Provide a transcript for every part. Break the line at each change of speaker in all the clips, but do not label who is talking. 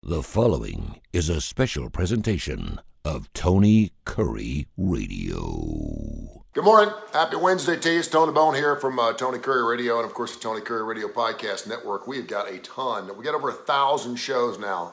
The following is a special presentation of Tony Curry Radio.
Good morning. Happy Wednesday to you. It's Tony Bone here from Tony Curry Radio and, of course, the Tony Curry Radio Podcast Network. We've got a ton. We got over 1,000 shows now.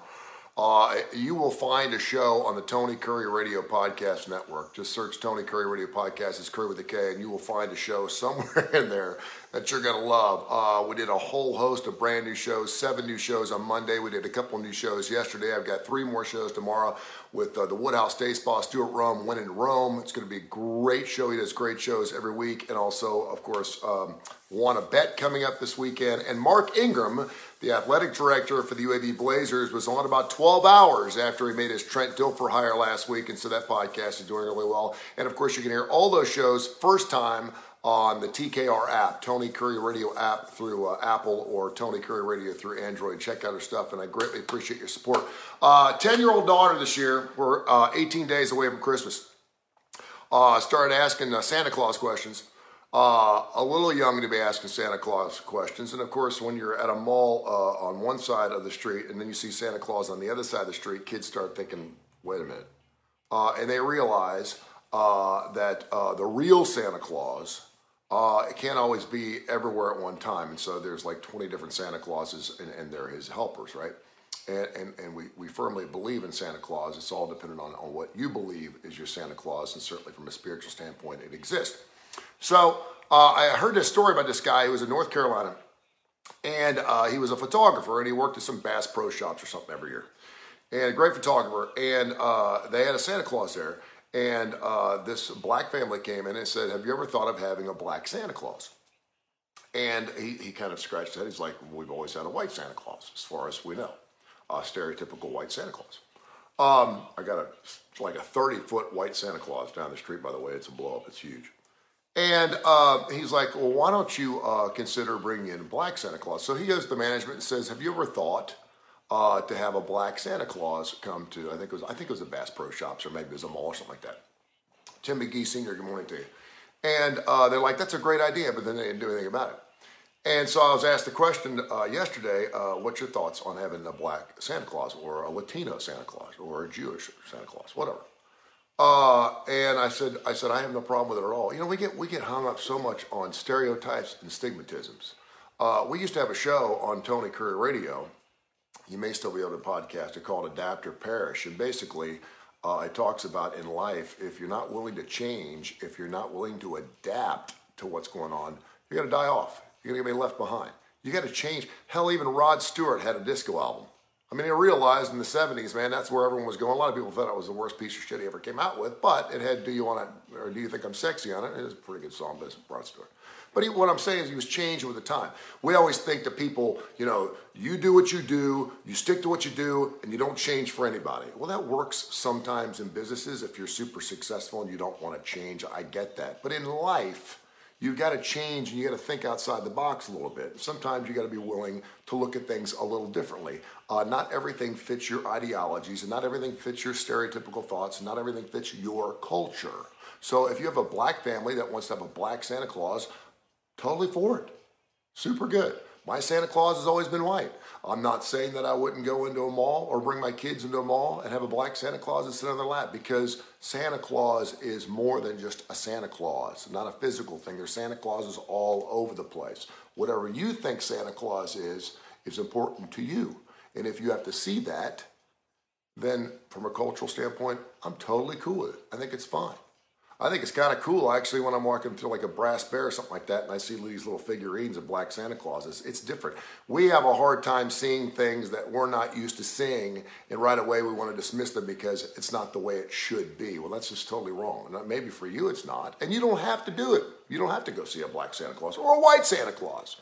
You will find a show on the Tony Curry Radio Podcast Network. Just search Tony Curry Radio Podcast. It's Curry with a K, and you will find a show somewhere in there that you're going to love. We did a whole host of brand new shows, 7 new shows on Monday. We did a couple new shows yesterday. I've got 3 more shows tomorrow with the Woodhouse Day Spa, Stuart Rome, When in Rome. It's going to be a great show. He does great shows every week. And also, of course, Want to Bet coming up this weekend. And Mark Ingram, the athletic director for the UAB Blazers, was on about 12 hours after he made his Trent Dilfer hire last week. And so that podcast is doing really well. And, of course, you can hear all those shows first time on the TKR app, Tony Curry Radio app through Apple, or Tony Curry Radio through Android. Check out our stuff, and I greatly appreciate your support. 10-year-old daughter this year. We're 18 days away from Christmas. Started asking Santa Claus questions. A little young to be asking Santa Claus questions. And, of course, when you're at a mall on one side of the street and then you see Santa Claus on the other side of the street, kids start thinking, wait a minute. And they realize that the real Santa Claus it can't always be everywhere at one time. And so there's like 20 different Santa Clauses, and they're his helpers, right? And we firmly believe in Santa Claus. It's all dependent on what you believe is your Santa Claus, and certainly from a spiritual standpoint, it exists. So I heard this story about this guy who was in North Carolina, and he was a photographer, and he worked at some Bass Pro Shops or something every year. And a great photographer, and they had a Santa Claus there. And this black family came in and said, have you ever thought of having a black Santa Claus? And he kind of scratched his head. He's like, we've always had a white Santa Claus, as far as we know. A stereotypical white Santa Claus. I got like a 30-foot white Santa Claus down the street, by the way. It's a blow-up. It's huge. And he's like, well, why don't you consider bringing in a black Santa Claus? So he goes to the management and says, have you ever thought to have a black Santa Claus come to, I think it was a Bass Pro Shops, or maybe it was a mall or something like that. Tim McGee Sr., good morning to you. And they're like, that's a great idea, but then they didn't do anything about it. And so I was asked the question yesterday, what's your thoughts on having a black Santa Claus, or a Latino Santa Claus, or a Jewish Santa Claus, whatever. And I said, I have no problem with it at all. You know, we get hung up so much on stereotypes and stigmatisms. We used to have a show on Tony Curry Radio. You may still be able to podcast it, called Adapt or Perish. And basically, it talks about in life, if you're not willing to change, if you're not willing to adapt to what's going on, you're going to die off. You're going to be left behind. You got to change. Hell, even Rod Stewart had a disco album. I mean, he realized in the 70s, man, that's where everyone was going. A lot of people thought it was the worst piece of shit he ever came out with, but it had Do You Want It, or Do You Think I'm Sexy on it. It was a pretty good song, but it's Rod Stewart. But what I'm saying is he was changing with the time. We always think that people, you know, you do what you do, you stick to what you do, and you don't change for anybody. Well, that works sometimes in businesses if you're super successful and you don't want to change. I get that. But in life, you've got to change, and you got to think outside the box a little bit. Sometimes you got to be willing to look at things a little differently. Not everything fits your ideologies, and not everything fits your stereotypical thoughts, and not everything fits your culture. So if you have a black family that wants to have a black Santa Claus, totally for it. Super good. My Santa Claus has always been white. I'm not saying that I wouldn't go into a mall or bring my kids into a mall and have a black Santa Claus and sit on their lap, because Santa Claus is more than just a Santa Claus, not a physical thing. There's Santa Clauses all over the place. Whatever you think Santa Claus is important to you. And if you have to see that, then from a cultural standpoint, I'm totally cool with it. I think it's fine. I think it's kind of cool, actually, when I'm walking to like a brass bear or something like that, and I see these little figurines of black Santa Clauses. It's different. We have a hard time seeing things that we're not used to seeing, and right away we want to dismiss them because it's not the way it should be. Well, that's just totally wrong. Maybe for you it's not, and you don't have to do it. You don't have to go see a black Santa Claus or a white Santa Claus.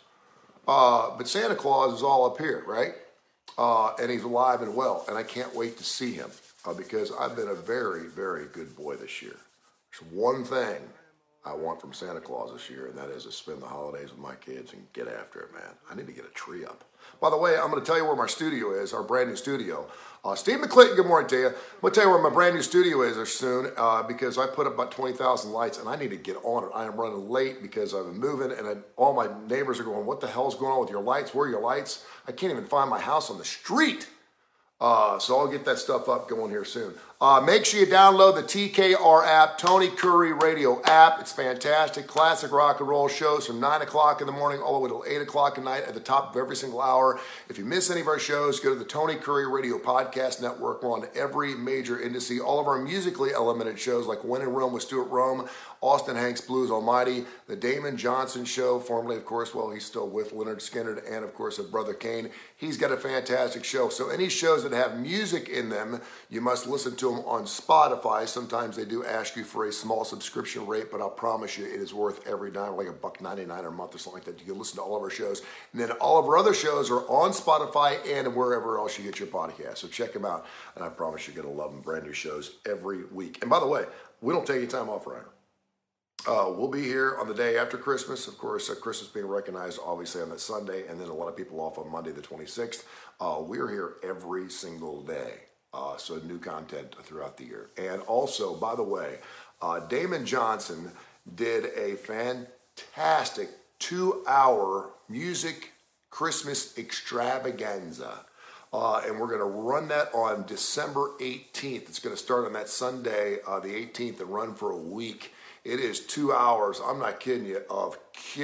But Santa Claus is all up here, right? And he's alive and well, and I can't wait to see him because I've been a very, very good boy this year. There's one thing I want from Santa Claus this year, and that is to spend the holidays with my kids and get after it, man. I need to get a tree up. By the way, I'm going to tell you where my studio is, our brand new studio. Steve McClinton, good morning to you. I'm going to tell you where my brand new studio is soon because I put up about 20,000 lights, and I need to get on it. I am running late because I've been moving, and all my neighbors are going, what the hell's going on with your lights? Where are your lights? I can't even find my house on the street. So I'll get that stuff up going here soon. Make sure you download the TKR app, Tony Curry Radio app. It's fantastic. Classic rock and roll shows from 9 o'clock in the morning all the way till 8 o'clock at night at the top of every single hour. If you miss any of our shows, go to the Tony Curry Radio Podcast Network. We're on every major industry. All of our musically elemented shows like When in Rome with Stuart Rome, Austin Hanks Blues Almighty, The Damon Johnson Show, formerly, of course, well, he's still with Leonard Skinner, and, of course, of Brother Kane. He's got a fantastic show. So any shows that have music in them, you must listen to them on Spotify. Sometimes they do ask you for a small subscription rate, but I'll promise you it is worth every dime, like $1.99 a month or something like that. You can listen to all of our shows. And then all of our other shows are on Spotify and wherever else you get your podcast. So check them out, and I promise you're going to love them. Brand new shows every week. And by the way, we don't take any time off, Ryan. We'll be here on the day after Christmas. Of course, Christmas being recognized, obviously, on that Sunday, and then a lot of people off on Monday the 26th. We're here every single day, so new content throughout the year. And also, by the way, Damon Johnson did a fantastic 2-hour music Christmas extravaganza. And we're going to run that on December 18th. It's going to start on that Sunday, the 18th, and run for a week. It is 2 hours, I'm not kidding you, of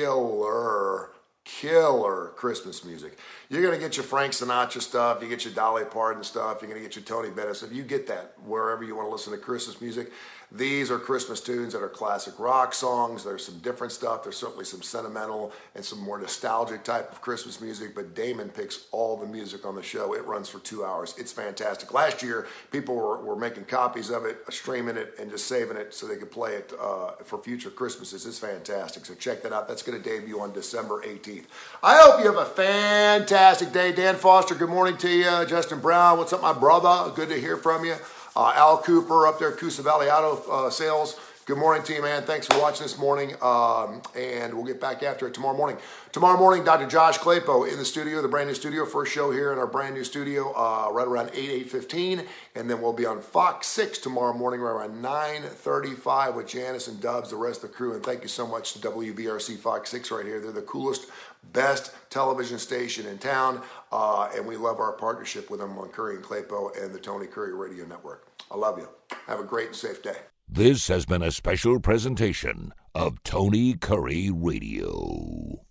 killer Christmas music. You're going to get your Frank Sinatra stuff, you get your Dolly Parton stuff, you're going to get your Tony Bennett stuff. You get that wherever you want to listen to Christmas music. These are Christmas tunes that are classic rock songs. There's some different stuff. There's certainly some sentimental and some more nostalgic type of Christmas music, but Damon picks all the music on the show. It runs for 2 hours. It's fantastic. Last year, people were making copies of it, streaming it, and just saving it so they could play it for future Christmases. It's fantastic. So check that out. That's going to debut on December 18th. I hope you have a fantastic day. Dan Foster, good morning to you. Justin Brown, what's up, my brother? Good to hear from you. Al Cooper up there, Coosa Valley Auto Sales. Good morning to you, man. Thanks for watching this morning, and we'll get back after it tomorrow morning. Tomorrow morning, Dr. Josh Claypo in the studio, the brand new studio, first show here in our brand new studio, right around 8:15, and then we'll be on Fox 6 tomorrow morning, right around 9:35 with Janice and Dubs, the rest of the crew, and thank you so much to WBRC Fox 6 right here. They're the coolest, best television station in town, and we love our partnership with them on Curry and Claypo and the Tony Curry Radio Network. I love you. Have a great and safe day.
This has been a special presentation of Tony Curry Radio.